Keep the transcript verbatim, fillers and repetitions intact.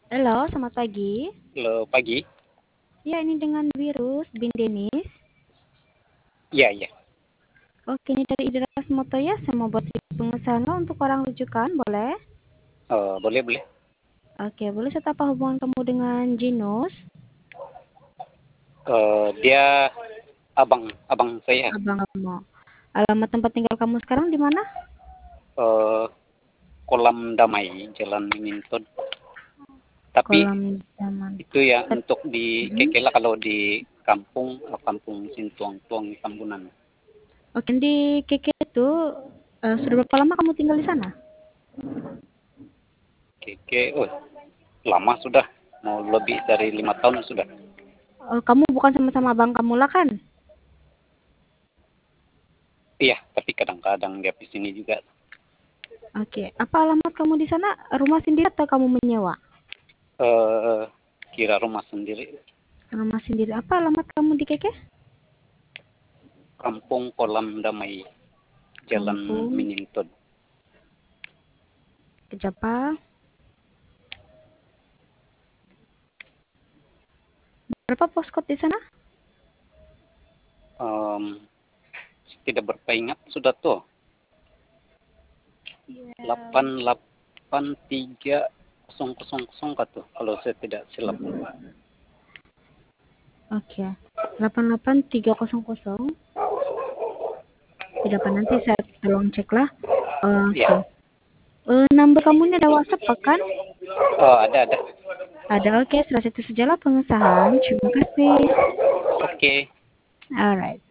Halo, selamat pagi. Halo, pagi. Ya, ini dengan Wirus bin Denis. Iya, iya. Oke, ini dari Idras Moto ya. Saya mau buat pengesahan lo untuk orang rujukan, boleh? Oh, boleh, boleh. Oke, boleh saya apa hubungan kamu dengan Jinus? Eh, dia abang, abang saya. Abang kamu. Alamat tempat tinggal kamu sekarang di mana? Eh, Kolam Damai, Jalan Minton. Tapi Kolam Daman. itu ya Tep- untuk di Hmm. Kekela kalau di kampung, eh, kampung Sintuang-tuang Tambunan. Oke, di Keke itu eh, sudah berapa lama kamu tinggal di sana? Keke, oh, lama sudah. Mau lebih dari lima tahun sudah. Oh, kamu bukan sama-sama abang kamu lah kan? Iya, tapi kadang-kadang dia di sini juga. Oke, apa alamat kamu di sana? Rumah sendiri atau kamu menyewa? Eh, kira rumah sendiri. Rumah sendiri. Apa alamat kamu di Keke? Kampung Kolam Damai, Jalan Kampung Minton. Kejapa. Berapa poskot di sana? Um, tidak berpaingat sudah tuh. delapan delapan tiga kosong kosong kosong tuh kalau saya tidak silap. Oke. delapan delapan tiga nol nol. Tidak apa nanti saya tolong cek lah. Oke. Ya. Eh, number kamu ini ada WhatsApp kan? Oh, ada ada. Ada. Oke, setelah itu sajalah pengesahan. Terima kasih. Oke. Alright.